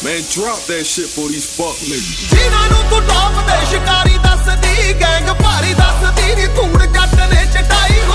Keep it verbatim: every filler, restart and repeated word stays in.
Man, drop that shit for these fuck niggas. ਜਿਨ੍ਹਾਂ ਨੂੰ ਤੂੰ ਟੌਪ ਦੇ ਸ਼ਿਕਾਰੀ ਦੱਸਦੀ ਗੈਂਗ ਭਾਰੀ ਦੱਸਦੀ ਨੀ ਧੂੜ ਜੱਟ ਨੇ ਚਟਾਈ